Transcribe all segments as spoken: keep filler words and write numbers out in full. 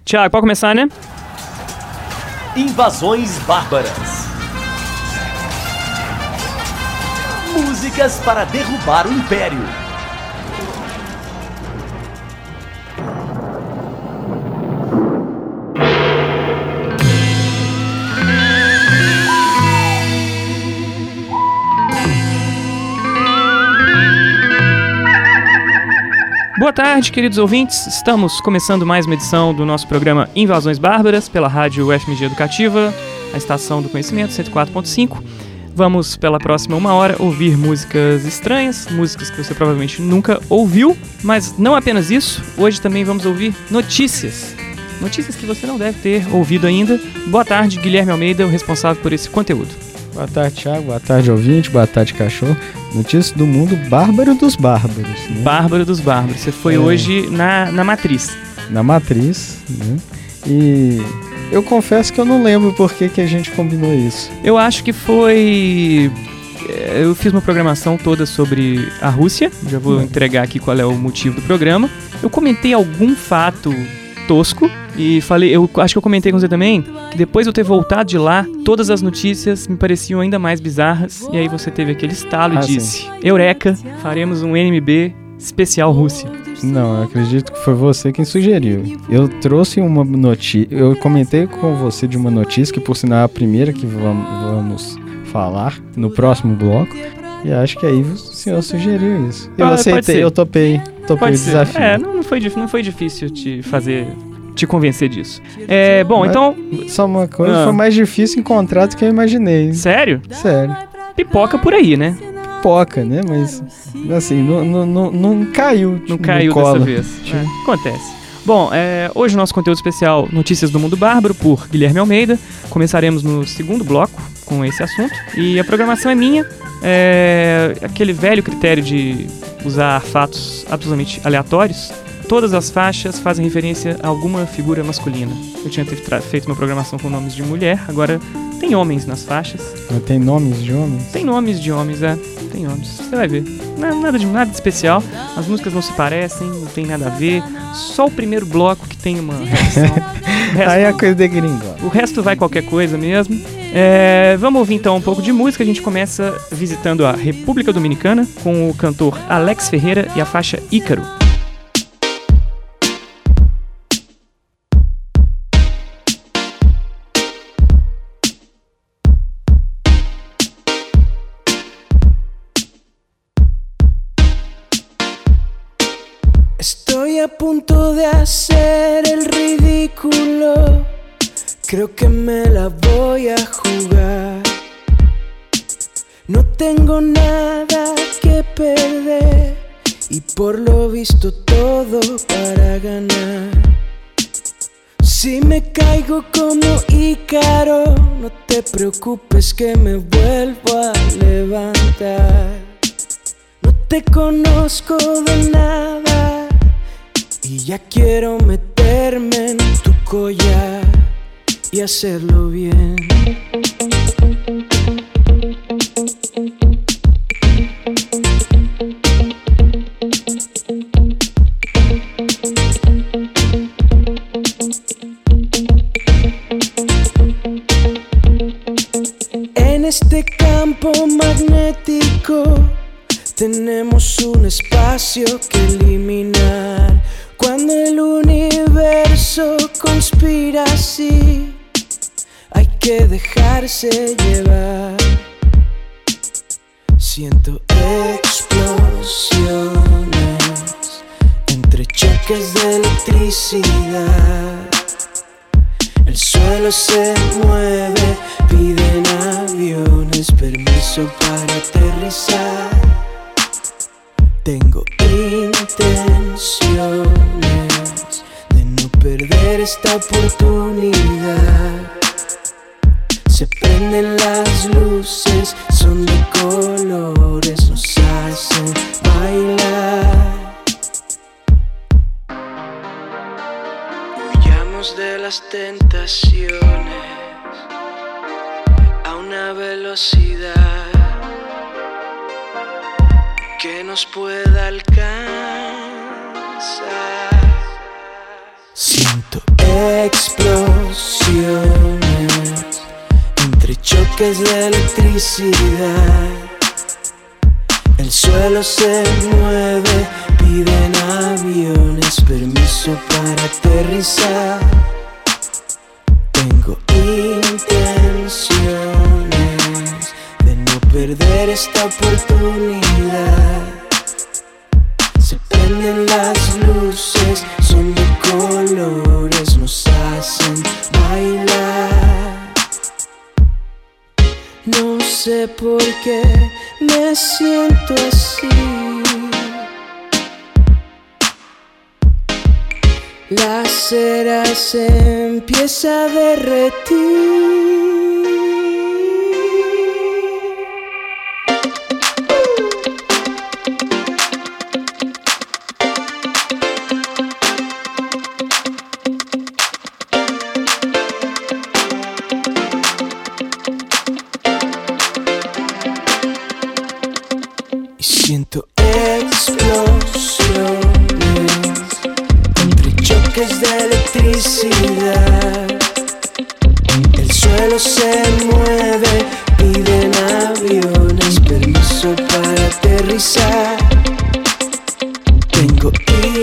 Tiago, pode começar, né? Invasões Bárbaras. Músicas para derrubar o Império. Boa tarde, queridos ouvintes. Estamos começando mais uma edição do nosso programa Invasões Bárbaras pela rádio U F M G Educativa, a estação do conhecimento, cento e quatro ponto cinco. Vamos, pela próxima uma hora, ouvir músicas estranhas, músicas que você provavelmente nunca ouviu, mas não apenas isso, hoje também vamos ouvir notícias. Notícias que você não deve ter ouvido ainda. Boa tarde, Guilherme Almeida, o responsável por esse conteúdo. Boa tarde, Thiago. Boa tarde, ouvinte. Boa tarde, cachorro. Notícias do mundo bárbaro dos bárbaros. Né? Bárbaro dos bárbaros. Você foi é. hoje na, na Matriz. Na Matriz, né? E eu confesso que eu não lembro por que, que a gente combinou isso. Eu acho que foi... Eu fiz uma programação toda sobre a Rússia. Já vou hum. entregar aqui qual é o motivo do programa. Eu comentei algum fato tosco. E falei, eu acho que eu comentei com você também, que depois de eu ter voltado de lá, todas as notícias me pareciam ainda mais bizarras. E aí você teve aquele estalo ah, e disse, sim. Eureka, faremos um N M B especial Rússia. Não, eu acredito que foi você quem sugeriu. Eu trouxe uma notícia, eu comentei com você de uma notícia, que por sinal é a primeira que vamos, vamos falar no próximo bloco. E acho que aí o senhor sugeriu isso. Eu ah, aceitei, eu topei, topei o desafio. É, não, não, foi, não foi difícil te fazer... te convencer disso. É, bom, mas, então... Só uma coisa, ah. foi mais difícil encontrar do que eu imaginei. Sério? Sério. Pipoca por aí, né? Pipoca, né? Mas, assim, não, não, não, não caiu. Não caiu dessa vez. É, acontece. Bom, é, hoje o nosso conteúdo especial Notícias do Mundo Bárbaro, por Guilherme Almeida. Começaremos no segundo bloco com esse assunto. E a programação é minha. É aquele velho critério de usar fatos absolutamente aleatórios. Todas as faixas fazem referência a alguma figura masculina. Eu tinha feito uma programação com nomes de mulher, agora tem homens nas faixas. Tem nomes de homens? Tem nomes de homens, é. Tem nomes. Você vai ver. Nada de, nada de especial. As músicas não se parecem, não tem nada a ver. Só o primeiro bloco que tem uma relação. Resto, aí é a coisa de gringo. O resto vai qualquer coisa mesmo. É, vamos ouvir então um pouco de música. A gente começa visitando a República Dominicana com o cantor Alex Ferreira e a faixa Ícaro. Estoy a punto de hacer el ridículo. Creo que me la voy a jugar. No tengo nada que perder y por lo visto todo para ganar. Si me caigo como Ícaro, no te preocupes que me vuelvo a levantar. No te conozco de nada y ya quiero meterme en tu collar y hacerlo bien. En este campo magnético tenemos un espacio que eliminar. Cuando el universo conspira así, hay que dejarse llevar. Siento explosiones entre choques de electricidad. El suelo se mueve, piden aviones permiso para aterrizar. Tengo intenciones de no perder esta oportunidad. Se prenden las luces, son de colores, nos hacen bailar. Huyamos de las tentaciones a una velocidad que nos pueda alcanzar. Siento explosiones entre choques de electricidad. El suelo se mueve, piden aviones permiso para aterrizar. Tengo intenciones de no perder esta oportunidad. Se prenden las luces, son de colores, nos hacen bailar. No sé por qué me siento así. La cera se empieza a derretir. Y siento explosiones entre choques de electricidad. El suelo se mueve, piden aviones permiso para aterrizar. Tengo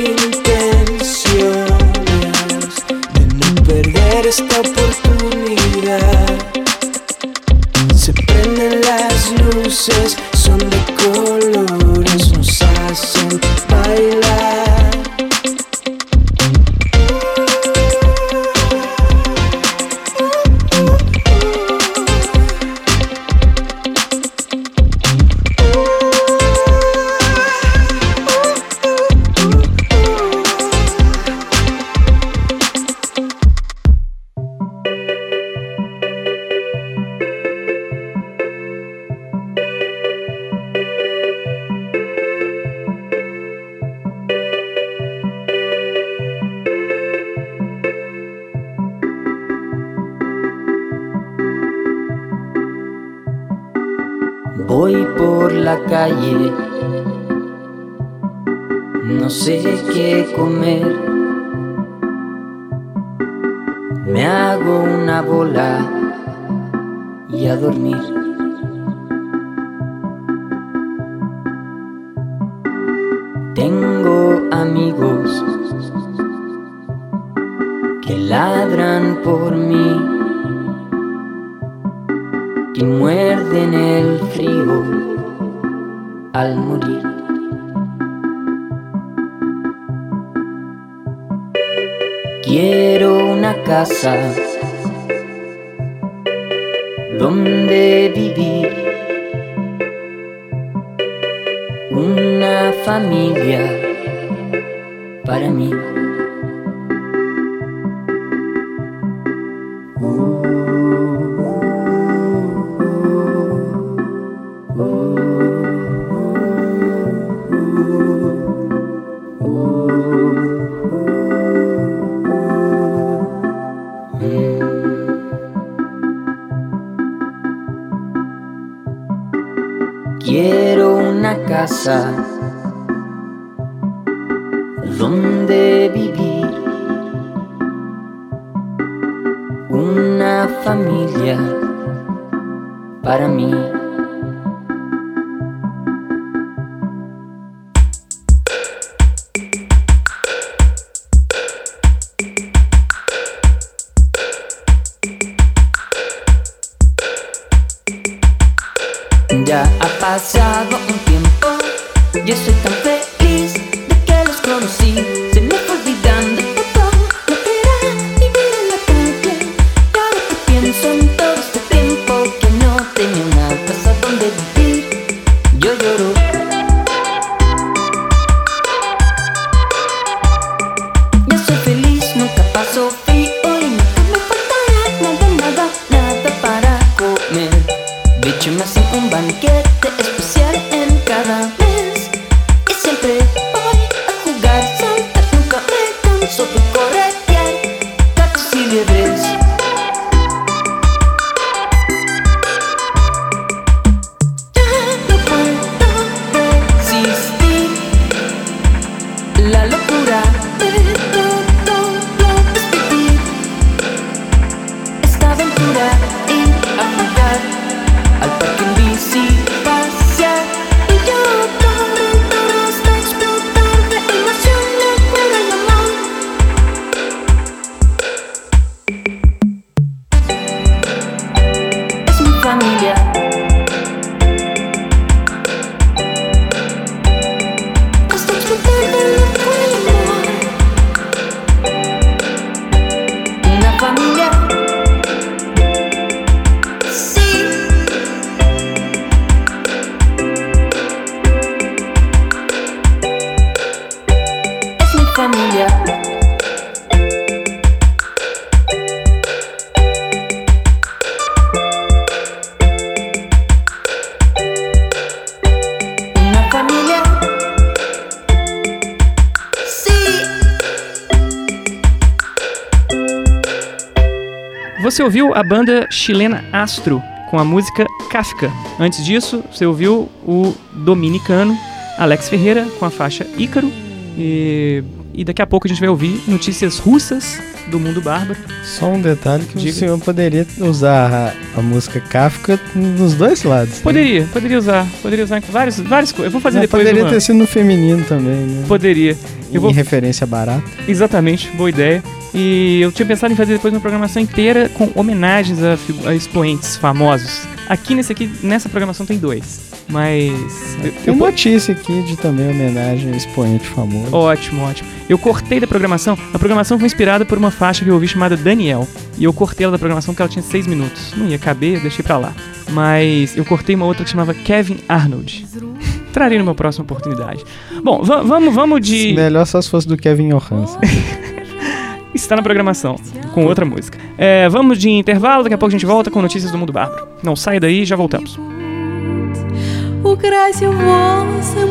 intenciones de no perder esta oportunidad. Se prenden las luces, son de colores, nos hacen bailar. Voy por la calle, no sé qué comer. Me hago una bola y a dormir. Tengo amigos que ladran por mí y muerden el frío al morir. Quiero una casa donde vivir, una familia para mí. Quiero una casa donde vivir, una familia para mí. Ya ha pasado un tiempo, yo soy tan feliz de que los conocí. Se me fue olvidando todo lo que era vivir en la calle. Y ahora que pienso en todo este tiempo que no tenía una casa donde vivir, yo lloro. Ya soy feliz, nunca paso frío y nunca me faltará nada, nada, nada para comer. De hecho me hacen un banquete especial en cada mes. Y si el Você ouviu a banda chilena Astro com a música Kafka. Antes disso, você ouviu o dominicano Alex Ferreira com a faixa Ícaro. E, e daqui a pouco a gente vai ouvir notícias russas do mundo bárbaro. Só um detalhe que Diga. O senhor poderia usar a, a música Kafka nos dois lados. Poderia, né? poderia usar. Poderia usar em várias, várias coisas. Eu vou fazer Não, depois poderia uma... ter sido no feminino também, né? Poderia. Eu vou... Em referência barata. Exatamente, boa ideia. E eu tinha pensado em fazer depois uma programação inteira com homenagens a, a expoentes famosos. Aqui nesse aqui, nessa programação tem dois. Mas... Eu, Tem eu... notícia aqui de também homenagem a expoente famoso. Ótimo, ótimo. Eu cortei da programação. A programação foi inspirada por uma faixa que eu ouvi chamada Daniel. E eu cortei ela da programação porque ela tinha seis minutos. Não ia caber, eu deixei pra lá. Mas eu cortei uma outra que chamava Kevin Arnold. Trarei numa próxima oportunidade. Bom, v- vamos, vamos de... Melhor só se fosse do Kevin Johansen. Está na programação, com outra música. É, vamos de intervalo, daqui a pouco a gente volta com notícias do mundo bárbaro. Não sai daí, já voltamos. Украсив волосы